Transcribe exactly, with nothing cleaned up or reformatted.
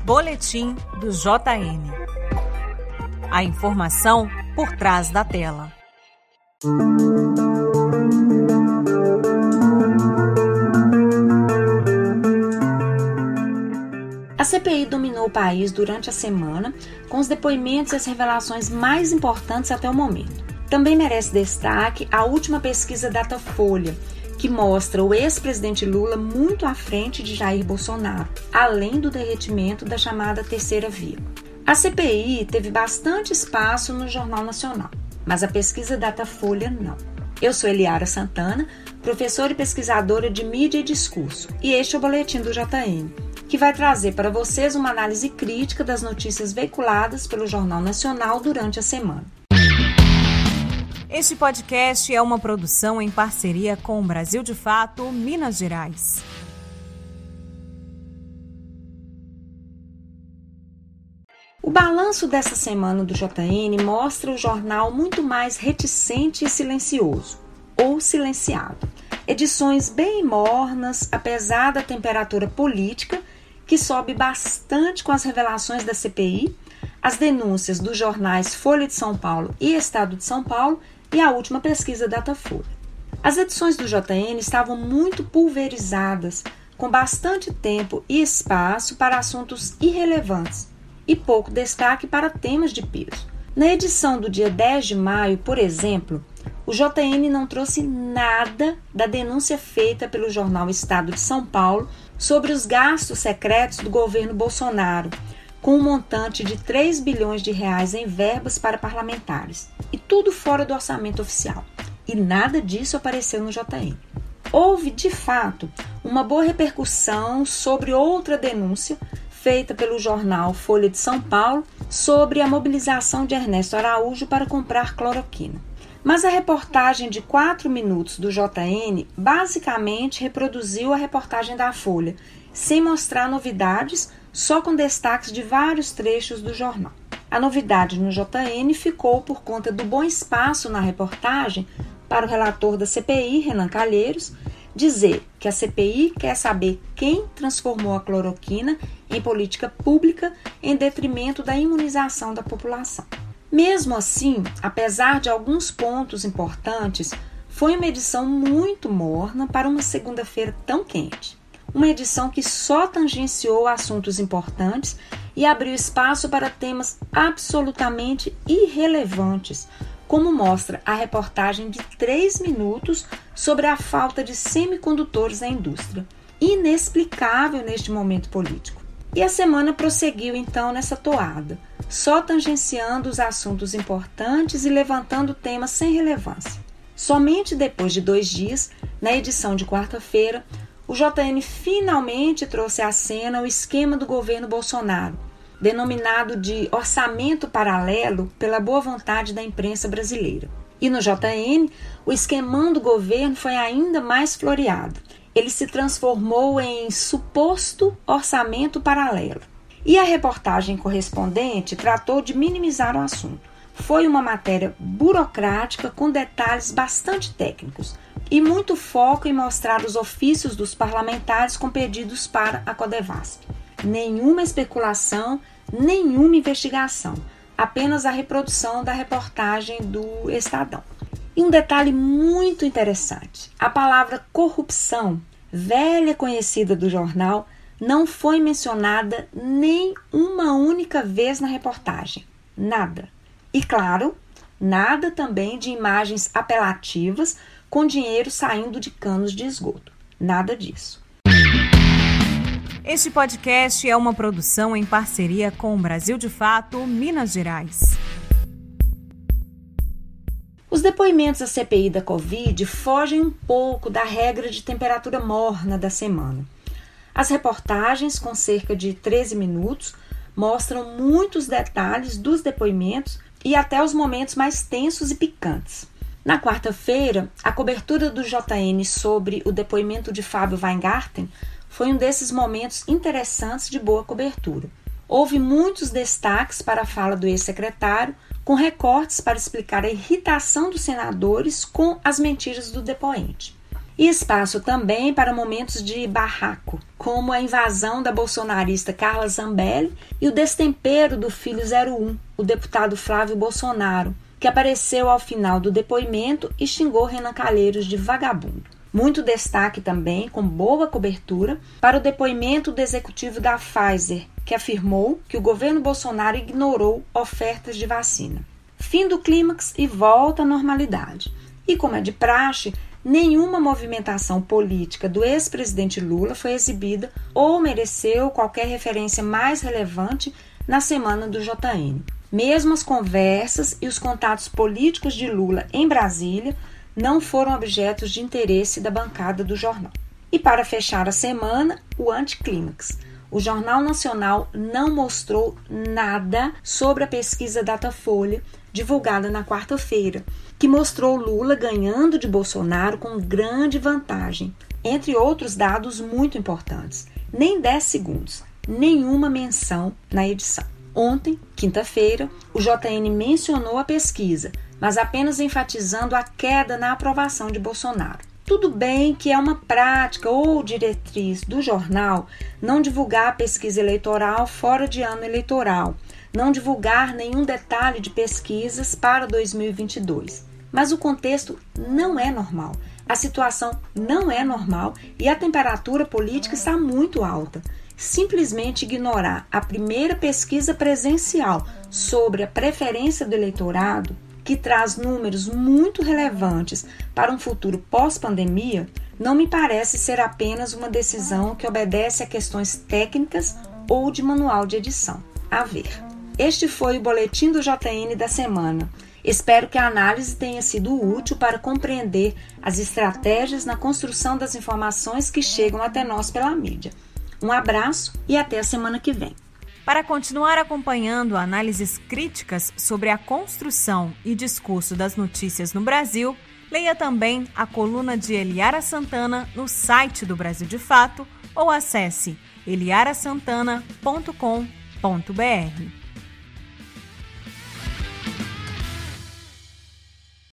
Boletim do J N. A informação por trás da tela. A C P I dominou o país durante a semana, com os depoimentos e as revelações mais importantes até o momento. Também merece destaque a última pesquisa Datafolha, que mostra o ex-presidente Lula muito à frente de Jair Bolsonaro, além do derretimento da chamada terceira via. A C P I teve bastante espaço no Jornal Nacional, mas a pesquisa Datafolha não. Eu sou Eliara Santana, professora e pesquisadora de mídia e discurso, e este é o Boletim do J N, que vai trazer para vocês uma análise crítica das notícias veiculadas pelo Jornal Nacional durante a semana. Este podcast é uma produção em parceria com o Brasil de Fato, Minas Gerais. O balanço dessa semana do J N mostra o jornal muito mais reticente e silencioso, ou silenciado. Edições bem mornas, apesar da temperatura política, que sobe bastante com as revelações da C P I, as denúncias dos jornais Folha de São Paulo e Estado de São Paulo e a última pesquisa Datafolha. As edições do J N estavam muito pulverizadas, com bastante tempo e espaço para assuntos irrelevantes e pouco destaque para temas de peso. Na edição do dia dez de maio, por exemplo, o J N não trouxe nada da denúncia feita pelo jornal Estado de São Paulo sobre os gastos secretos do governo Bolsonaro, com um montante de três bilhões de reais em verbas para parlamentares, e tudo fora do orçamento oficial. E nada disso apareceu no J N. Houve, de fato, uma boa repercussão sobre outra denúncia feita pelo jornal Folha de São Paulo sobre a mobilização de Ernesto Araújo para comprar cloroquina. Mas a reportagem de quatro minutos do J N basicamente reproduziu a reportagem da Folha, sem mostrar novidades, só com destaques de vários trechos do jornal. A novidade no J N ficou por conta do bom espaço na reportagem para o relator da C P I, Renan Calheiros, dizer que a C P I quer saber quem transformou a cloroquina em política pública em detrimento da imunização da população. Mesmo assim, apesar de alguns pontos importantes, foi uma edição muito morna para uma segunda-feira tão quente. Uma edição que só tangenciou assuntos importantes e abriu espaço para temas absolutamente irrelevantes, como mostra a reportagem de três minutos sobre a falta de semicondutores na indústria, inexplicável neste momento político. E a semana prosseguiu então nessa toada, só tangenciando os assuntos importantes e levantando temas sem relevância. Somente depois de dois dias, na edição de quarta-feira, o J N finalmente trouxe à cena o esquema do governo Bolsonaro, denominado de orçamento paralelo pela boa vontade da imprensa brasileira. E no J N, o esquemão do governo foi ainda mais floreado. Ele se transformou em suposto orçamento paralelo. E a reportagem correspondente tratou de minimizar o assunto. Foi uma matéria burocrática com detalhes bastante técnicos e muito foco em mostrar os ofícios dos parlamentares com pedidos para a Codevasp. Nenhuma especulação, nenhuma investigação, apenas a reprodução da reportagem do Estadão. E um detalhe muito interessante, a palavra corrupção, velha conhecida do jornal, não foi mencionada nem uma única vez na reportagem. Nada. E claro, nada também de imagens apelativas com dinheiro saindo de canos de esgoto. Nada disso. Este podcast é uma produção em parceria com o Brasil de Fato, Minas Gerais. Os depoimentos da C P I da Covid fogem um pouco da regra de temperatura morna da semana. As reportagens, com cerca de treze minutos, mostram muitos detalhes dos depoimentos e até os momentos mais tensos e picantes. Na quarta-feira, a cobertura do J N sobre o depoimento de Fábio Weingarten foi um desses momentos interessantes de boa cobertura. Houve muitos destaques para a fala do ex-secretário, com recortes para explicar a irritação dos senadores com as mentiras do depoente. E espaço também para momentos de barraco, como a invasão da bolsonarista Carla Zambelli e o destempero do filho zero um, o deputado Flávio Bolsonaro, que apareceu ao final do depoimento e xingou Renan Calheiros de vagabundo. Muito destaque também, com boa cobertura, para o depoimento do executivo da Pfizer, que afirmou que o governo Bolsonaro ignorou ofertas de vacina. Fim do clímax e volta à normalidade. E como é de praxe, nenhuma movimentação política do ex-presidente Lula foi exibida ou mereceu qualquer referência mais relevante na semana do J N. Mesmo as conversas e os contatos políticos de Lula em Brasília não foram objetos de interesse da bancada do jornal. E para fechar a semana, o anticlímax. O Jornal Nacional não mostrou nada sobre a pesquisa Datafolha, divulgada na quarta-feira, que mostrou Lula ganhando de Bolsonaro com grande vantagem, entre outros dados muito importantes. Nem dez segundos, nenhuma menção na edição. Ontem, quinta-feira, o J N mencionou a pesquisa, mas apenas enfatizando a queda na aprovação de Bolsonaro. Tudo bem que é uma prática ou diretriz do jornal não divulgar a pesquisa eleitoral fora de ano eleitoral, não divulgar nenhum detalhe de pesquisas para dois mil e vinte e dois. Mas o contexto não é normal, a situação não é normal e a temperatura política está muito alta. Simplesmente ignorar a primeira pesquisa presencial sobre a preferência do eleitorado, que traz números muito relevantes para um futuro pós-pandemia, não me parece ser apenas uma decisão que obedece a questões técnicas ou de manual de edição. A ver. Este foi o Boletim do J N da semana. Espero que a análise tenha sido útil para compreender as estratégias na construção das informações que chegam até nós pela mídia. Um abraço e até a semana que vem. Para continuar acompanhando análises críticas sobre a construção e discurso das notícias no Brasil, leia também a coluna de Eliara Santana no site do Brasil de Fato ou acesse eliara santana ponto com ponto br.